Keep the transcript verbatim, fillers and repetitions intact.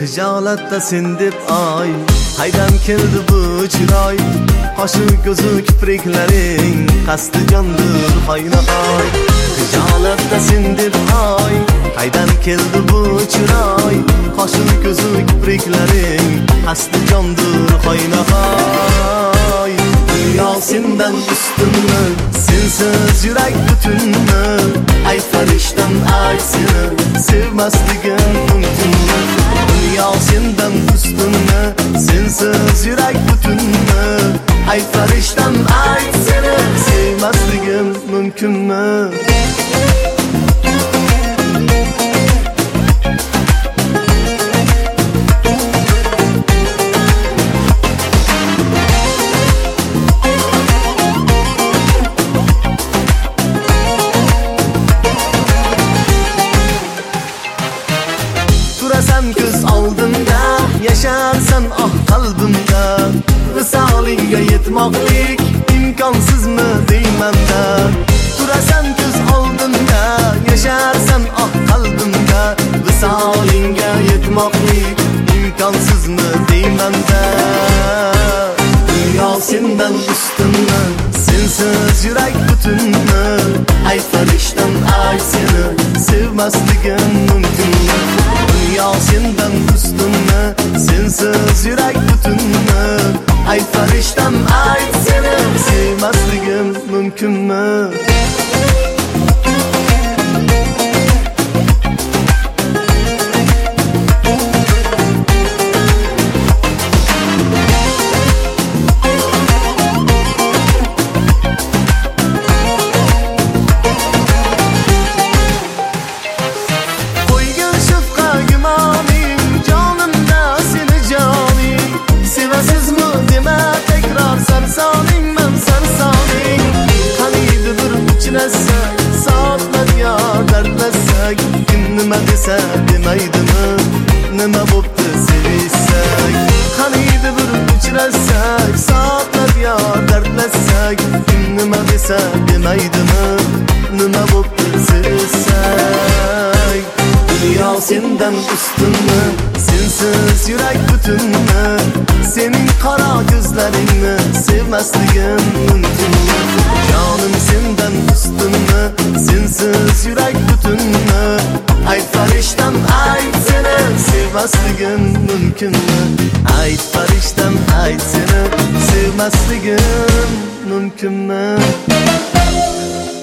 Hijolatda sen deb ay haydan keldi bu chiroy qoshi ko'zi kipriklaring qasdi jondir hoynahoy Hijolatda sen deb ay haydan keldi bu chiroy qoshi ko'zi kipriklaring qasdi jondir hoynahoy Dünya senden üstünmü sensiz yürek bütünmü Ay farishtam ay seni sevmasligim mumkinmi Dünya senden üstünmü sensiz yürek bütünmü Ay farishtam ay seni sevmasligim mumkinmi Turasan ko'z oldimda yasharsan ah qalbimda Visolingga yetmoqlik imkonsizmi deymanda Turasan ko'z oldimda yasharsan ah qalbimda Visolingga yetmoqlik imkonsizmi deymanda Dünya senden üstünmü sensiz yürek bütünmü Ay farishtam ay seni sevmasligim mumkinmi Dünya senden üstünmü sensiz yürek bütünmü Ay farishtam ay seni sevmasligim mumkinmi Nima desa demaydimi nima bo'pti sevishsak qaniydi bir uchrasak soatlar yo dardlasak nima desa demaydimi nima bo'pti sevishsak Dünya senden üstünmü sensiz yürek bütünmü Senin qora ko'zlaringni sevmasligim mumkinmi Jonim senden üstünmü sensiz yürek bütünmü Ay farishtam ay seni sevmasligim mumkinmi Ay farishtam ay seni sevmasligim mumkinmi